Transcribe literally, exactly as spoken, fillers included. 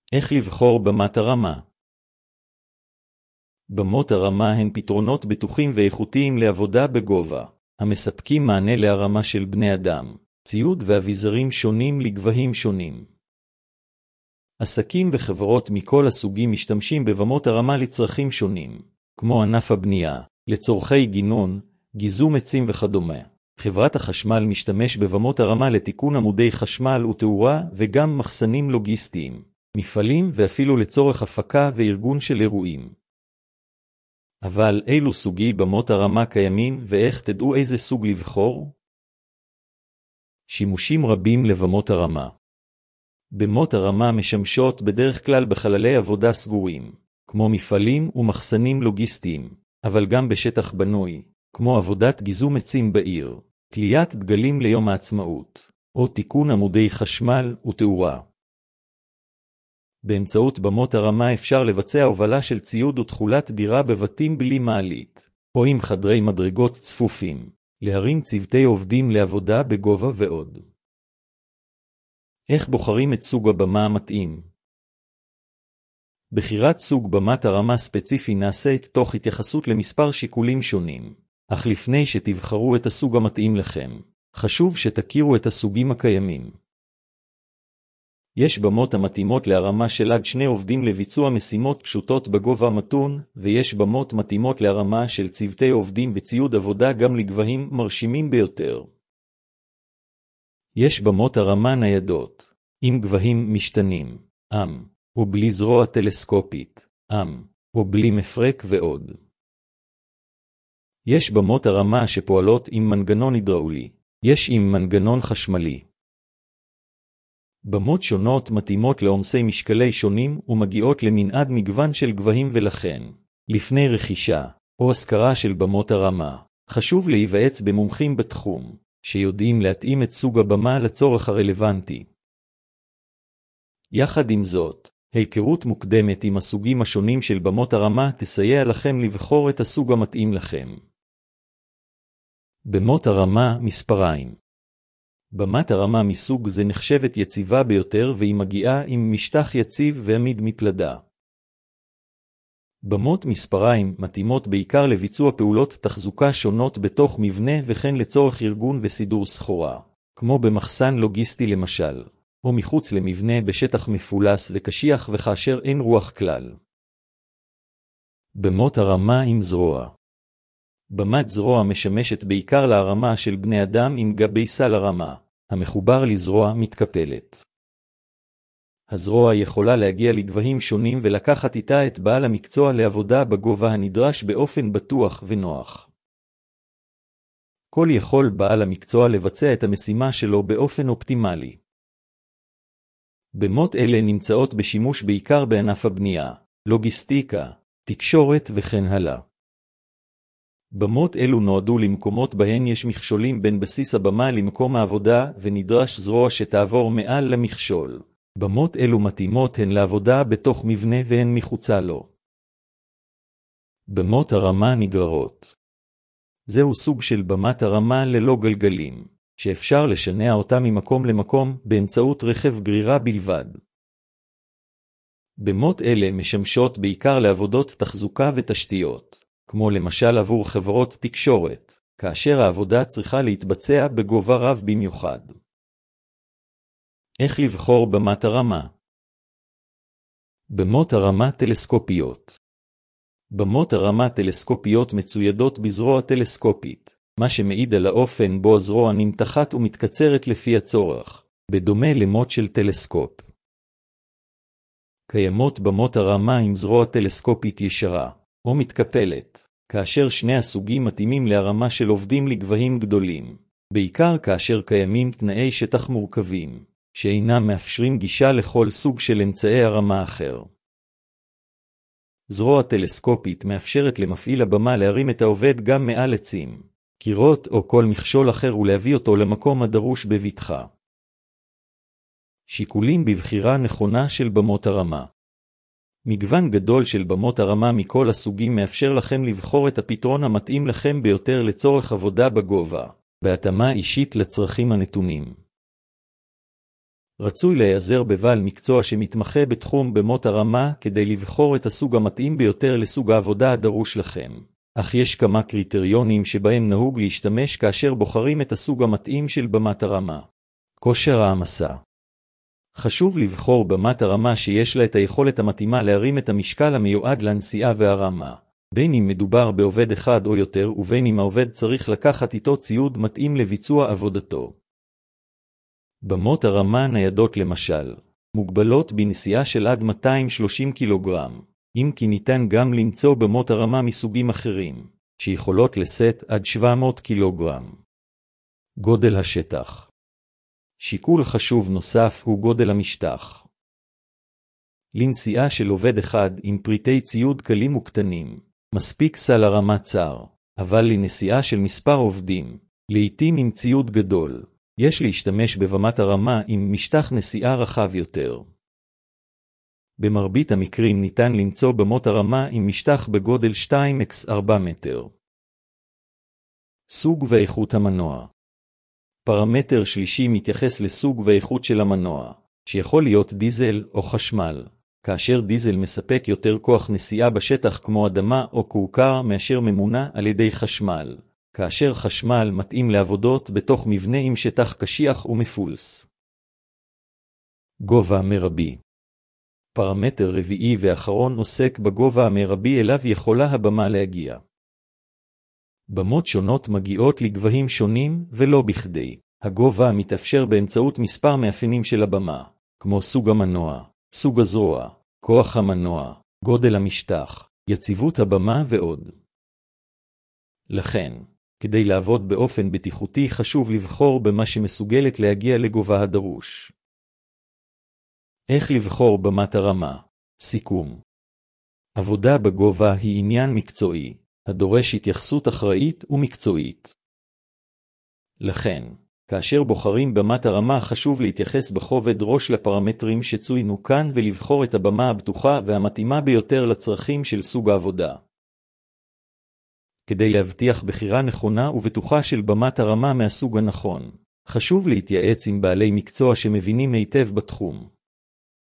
איך לבחור במת הרמה? במות הרמה הן פתרונות בטוחים ואיכותיים לעבודה בגובה, המספקים מענה להרמה של בני אדם, ציוד ואביזרים שונים לגבהים שונים. עסקים וחברות מכל הסוגים משתמשים בבמות הרמה לצרכים שונים, כמו ענף הבנייה, לצורכי גינון, גיזום עצים וכדומה. חברת החשמל משתמש בבמות הרמה לתיקון עמודי חשמל ותאורה וגם מחסנים לוגיסטיים, מפעלים ואפילו לצורך הפקה וארגון של אירועים. אבל אילו סוגי במות הרמה קיימים ואיך תדעו איזה סוג לבחור? שימושים רבים לבמות הרמה. במות הרמה משמשות בדרך כלל בחללי עבודה סגורים, כמו מפעלים ומחסנים לוגיסטיים, אבל גם בשטח בנוי, כמו עבודת גיזום עצים בעיר, תליית דגלים ליום העצמאות, או תיקון עמודי חשמל ותאורה. באמצעות במות הרמה אפשר לבצע הובלה של ציוד ותכולת דירה בבתים בלי מעלית, או עם חדרי מדרגות צפופים, להרים צוותי עובדים לעבודה בגובה ועוד. איך בוחרים את סוג הבמה המתאים? בחירת סוג במת הרמה ספציפי נעשית תוך התייחסות למספר שיקולים שונים, אך לפני שתבחרו את הסוג המתאים לכם, חשוב שתכירו את הסוגים הקיימים. יש במות המתאימות להרמה של עד שני עובדים לביצוע משימות פשוטות בגובה מתון, ויש במות מתאימות להרמה של צוותי עובדים וציוד עבודה גם לגבהים מרשימים ביותר. יש במות הרמה ניידות, עם גבהים משתנים, עם, או בלי זרוע טלסקופית, עם, או בלי מפרק ועוד. יש במות הרמה שפועלות עם מנגנון הידראולי, יש עם מנגנון חשמלי. במות שונות מתאימות לעומסי משקלי שונים ומגיעות למנעד מגוון של גבהים ולכן, לפני רכישה או השכרה של במות הרמה, חשוב להיוועץ במומחים בתחום, שיודעים להתאים את סוג הבמה לצורך הרלוונטי. יחד עם זאת, היכרות מוקדמת עם הסוגים השונים של במות הרמה תסייע לכם לבחור את הסוג המתאים לכם. במות הרמה מספריים. במת הרמה מסוג זה נחשבת יציבה ביותר והיא מגיעה עם משטח יציב ועמיד מפלדה. במות מספריים מתאימות בעיקר לביצוע פעולות תחזוקה שונות בתוך מבנה וכן לצורך ארגון וסידור סחורה, כמו במחסן לוגיסטי למשל, או מחוץ למבנה בשטח מפולס וקשיח וכאשר אין רוח כלל. במות הרמה עם זרוע. במת זרוע משמשת בעיקר להרמה של בני אדם עם גבי סל הרמה, המחובר לזרוע מתקפלת. הזרוע יכולה להגיע לגבהים שונים ולקחת איתה את בעל המקצוע לעבודה בגובה הנדרש באופן בטוח ונוח. כל יכול בעל המקצוע לבצע את המשימה שלו באופן אופטימלי. במות אלה נמצאות בשימוש בעיקר בענף הבנייה, לוגיסטיקה, תקשורת וכן הלאה. במות אלו נועדו למקומות בהן יש מכשולים בין בסיס הבמה למקום העבודה ונדרש זרוע שתעבור מעל למכשול. במות אלו מתאימות הן לעבודה בתוך מבנה והן מחוצה לו. במות הרמה נגררות. זהו סוג של במת הרמה ללא גלגלים, שאפשר לשנע אותה ממקום למקום באמצעות רכב גרירה בלבד. במות אלה משמשות בעיקר לעבודות תחזוקה ותשתיות, כמו למשל עבור חברות תקשורת, כאשר העבודה צריכה להתבצע בגובה רב במיוחד. איך לבחור במת הרמה? במות הרמה טלסקופיות. במות הרמה טלסקופיות מצוידות בזרוע טלסקופית, מה שמעיד על האופן בו הזרוע נמתחת ומתקצרת לפי הצורך, בדומה למות של טלסקופ. קיימות במות הרמה עם זרוע טלסקופית ישרה, או מתקפלת, כאשר שני הסוגים מתאימים להרמה של עובדים לגבהים גדולים, בעיקר כאשר קיימים תנאי שטח מורכבים, שאינם מאפשרים גישה לכל סוג של אמצעי הרמה אחר. זרוע טלסקופית מאפשרת למפעיל הבמה להרים את העובד גם מעל עצים, קירות או כל מכשול אחר ולהביא אותו למקום הדרוש בבטחה. שיקולים בבחירה נכונה של במות הרמה. מגוון גדול של במות הרמה מכל הסוגים מאפשר לכם לבחור את הפתרון המתאים לכם ביותר לצורך עבודה בגובה, בהתאמה אישית לצרכים הנתונים. רצוי להיעזר בבעל מקצוע שמתמחה בתחום במות הרמה כדי לבחור את הסוג המתאים ביותר לסוג העבודה הדרוש לכם. אך יש כמה קריטריונים שבהם נהוג להשתמש כאשר בוחרים את הסוג המתאים של במת הרמה. כושר העמסה. חשוב לבחור במת הרמה שיש לה את היכולת המתאימה להרים את המשקל המיועד לנשיאה והרמה. בין אם מדובר בעובד אחד או יותר ובין אם העובד צריך לקחת איתו ציוד מתאים לביצוע עבודתו. במות הרמה ניידות למשל, מוגבלות בנשיאה של עד מאתיים ושלושים קילוגרם, אם כי ניתן גם למצוא במות הרמה מסוגים אחרים, שיכולות לשאת עד שבע מאות קילוגרם. גודל השטח. שיקול חשוב נוסף הוא גודל המשטח. לנשיאה של עובד אחד עם פריטי ציוד קלים וקטנים, מספיק סל הרמה צר, אבל לנשיאה של מספר עובדים, לעתים עם ציוד גדול, יש להשתמש בבמת הרמה עם משטח נשיאה רחב יותר. במרבית המקרים ניתן למצוא במות הרמה עם משטח בגודל שתיים על ארבע מטר. סוג ואיכות המנוע. פרמטר שלישי מתייחס לסוג ואיכות של המנוע, שיכול להיות דיזל או חשמל, כאשר דיזל מספק יותר כוח נשיאה בשטח כמו אדמה או קורקע מאשר ממונע על ידי חשמל, כאשר חשמל מתאים לעבודות בתוך מבנה עם שטח קשיח ומפולס. גובה מרבי. פרמטר רביעי ואחרון עוסק בגובה המרבי אליו יכולה הבמה להגיע. במות שונות מגיעות לגבהים שונים ולא בכדי. הגובה מתאפשר באמצעות מספר מאפיינים של הבמה, כמו סוג המנוע, סוג הזרוע, כוח המנוע, גודל המשטח, יציבות הבמה ועוד. לכן, כדי לעבוד באופן בטיחותי חשוב לבחור במה שמסוגלת להגיע לגובה הדרוש. איך לבחור במת הרמה? סיכום. עבודה בגובה היא עניין מקצועי, הדורש התייחסות אחראית ומקצועית. לכן, כאשר בוחרים במת הרמה חשוב להתייחס בכובד ראש לפרמטרים שצוינו כאן ולבחור את הבמה הבטוחה והמתאימה ביותר לצרכים של סוג העבודה. כדי להבטיח בחירה נכונה ובטוחה של במת הרמה מהסוג הנכון, חשוב להתייעץ עם בעלי מקצוע שמבינים היטב בתחום.